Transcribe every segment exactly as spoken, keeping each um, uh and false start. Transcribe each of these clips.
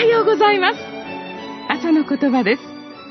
ようございます。朝の言葉です。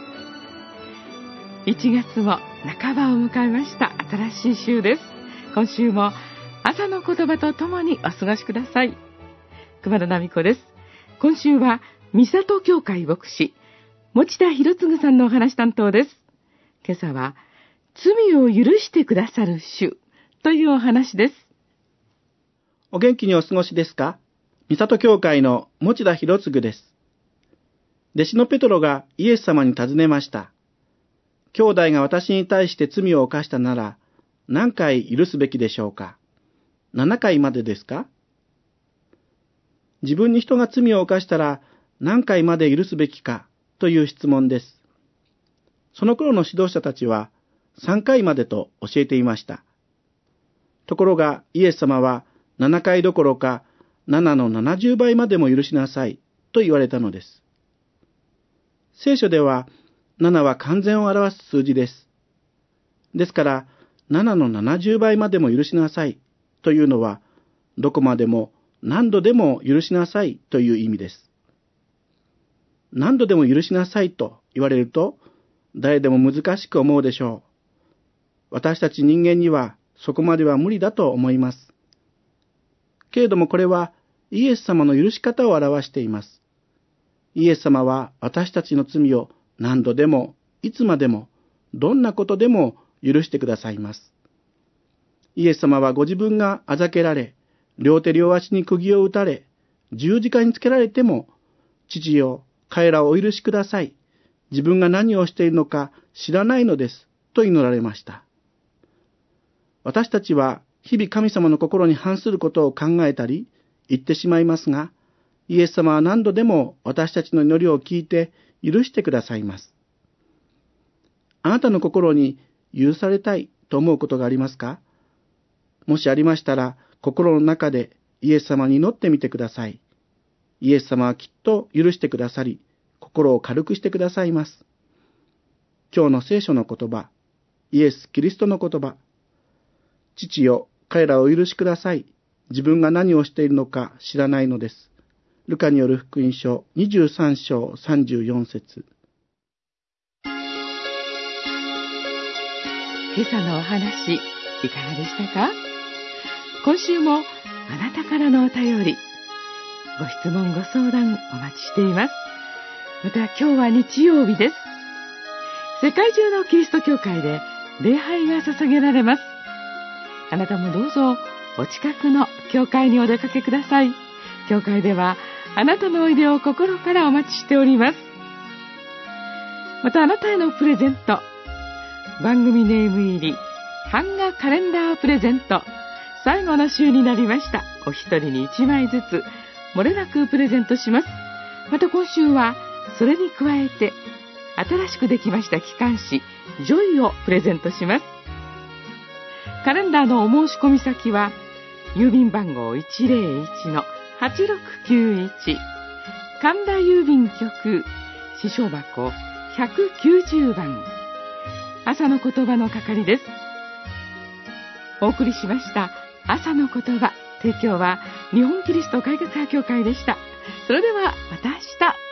いちがつも半ばを迎えました。新しい週です。今週も朝の言葉とともにお過ごしください。熊田奈美子です。今週は三郷教会牧師持田博次さんのお話担当です。今朝は罪を許してくださる主というお話です。 お元気にお過ごしですか？三郷教会の持田博次です。弟子のペトロがイエス様に尋ねました。兄弟が私に対して罪を犯したなら何回許すべきでしょうか？ななかいまでですか？自分に人が罪を犯したら何回まで許すべきかという質問です。その頃の指導者たちはさんかいまでと教えていました。ところがイエス様はななかいどころかななのななじゅうばいまでも許しなさいと言われたのです。聖書ではななは完全を表す数字です。ですからななのななじゅうばいまでも許しなさいというのはどこまでも何度でも許しなさいという意味です。何度でも許しなさいと言われると誰でも難しく思うでしょう。私たち人間にはそこまでは無理だと思います。けれどもこれはイエス様の許し方を表しています。イエス様は私たちの罪を何度でもいつまでもどんなことでも許してくださいます。イエス様はご自分があざけられ、両手両足に釘を打たれ、十字架につけられても、父よ、彼らをお許しください。自分が何をしているのか知らないのです。と祈られました。私たちは日々神様の心に反することを考えたり、言ってしまいますが、イエス様は何度でも私たちの祈りを聞いて許してくださいます。あなたの心に許されたいと思うことがありますか？もしありましたら、心の中でイエス様に祈ってみてください。イエス様はきっと許してくださり、心を軽くしてくださいます。今日の聖書の言葉、イエス・キリストの言葉、父よ、彼らをお許しください。自分が何をしているのか知らないのです。ルカによる福音書にじゅうさんしょうさんじゅうよんせつ。 今朝のお話、いかがでしたか？今週もあなたからのお便り、ご質問ご相談お待ちしています。また今日は日曜日です。世界中のキリスト教会で礼拝が捧げられます。あなたもどうぞお近くの教会にお出かけください。教会ではあなたのおいでを心からお待ちしております。またあなたへのプレゼント、番組ネーム入り版画カレンダープレゼント、最後の週になりました。お一人に一枚ずつ漏れなくプレゼントします。また今週はそれに加えて新しくできました機関誌ジョイをプレゼントします。カレンダーのお申し込み先は郵便番号 いちぜろいちのはちろくきゅういち 神田郵便局支所箱ひゃくきゅうじゅうばん、朝の言葉の係です。お送りしました朝の言葉、提供は日本キリスト改革派協会でした。それではまた明日。